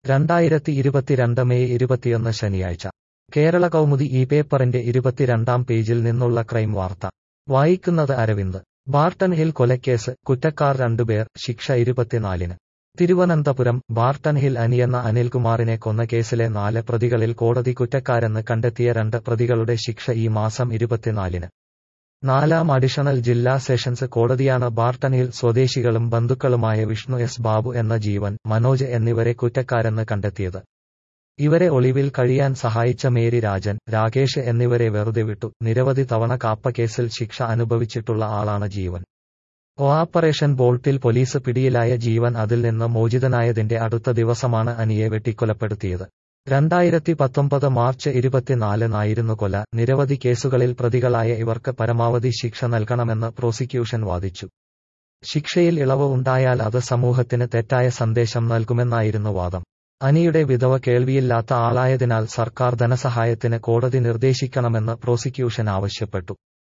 2022 May 21 ശനിയാഴ്ച കേരള കൗമുദി ഈ പേപ്പറിന്റെ 22-ാം പേജിൽ നിന്നുള്ള ക്രൈം വാർത്ത വായിക്കുന്നത് അരവിന്ദ്. ബാർട്ടൺ ഹിൽ കൊലക്കേസ്, കുറ്റക്കാർ 2 പേർ, ശിക്ഷ 24-ന്. തിരുവനന്തപുരം. ബാർട്ടൺ ഹിൽ അനിയെന്ന അനിൽകുമാറിനെ കൊന്ന കേസിലെ 4 പ്രതികളിൽ കോടതി കുറ്റക്കാരെന്ന് കണ്ടെത്തിയ 2 പ്രതികളുടെ ശിക്ഷ ഈ മാസം 24-ന്. 4ാം അഡീഷണൽ ജില്ലാ സെഷൻസ് കോടതിയാണ് ബാർട്ടൺ ഹിൽ സ്വദേശികളും ബന്ധുക്കളുമായ വിഷ്ണു എസ് ബാബു എന്ന ജീവൻ, മനോജ് എന്നിവരെ കുറ്റക്കാരെന്ന് കണ്ടെത്തിയത്. ഇവരെ ഒളിവിൽ കഴിയാൻ സഹായിച്ച മേരി രാജൻ, രാകേഷ് എന്നിവരെ വെറുതെ വിട്ടു. നിരവധി തവണ കാപ്പക്കേസിൽ ശിക്ഷ അനുഭവിച്ചിട്ടുള്ള ആളാണ് ജീവൻ. ഓപ്പറേഷൻ ബോൾട്ടിൽ പോലീസ് പിടിയിലായ ജീവൻ അതിൽ നിന്ന് മോചിതനായതിന്റെ അടുത്ത ദിവസമാണ് അനിയെ വെട്ടിക്കൊലപ്പെടുത്തിയത്. 2019 മാർച്ച് 24-നായിരുന്നു കൊല. നിരവധി കേസുകളിൽ പ്രതികളായ ഇവർക്ക് പരമാവധി ശിക്ഷ നൽകണമെന്ന് പ്രോസിക്യൂഷൻ വാദിച്ചു. ശിക്ഷയിൽ ഇളവ് ഉണ്ടായാൽ അത് സമൂഹത്തിന് തെറ്റായ സന്ദേശം നൽകുമെന്നായിരുന്നു വാദം. അനിയുടെ വിധവ കേൾവിയില്ലാത്ത ആളായതിനാൽ സർക്കാർ ധനസഹായത്തിന് കോടതി നിർദ്ദേശിക്കണമെന്ന് പ്രോസിക്യൂഷൻ ആവശ്യപ്പെട്ടു.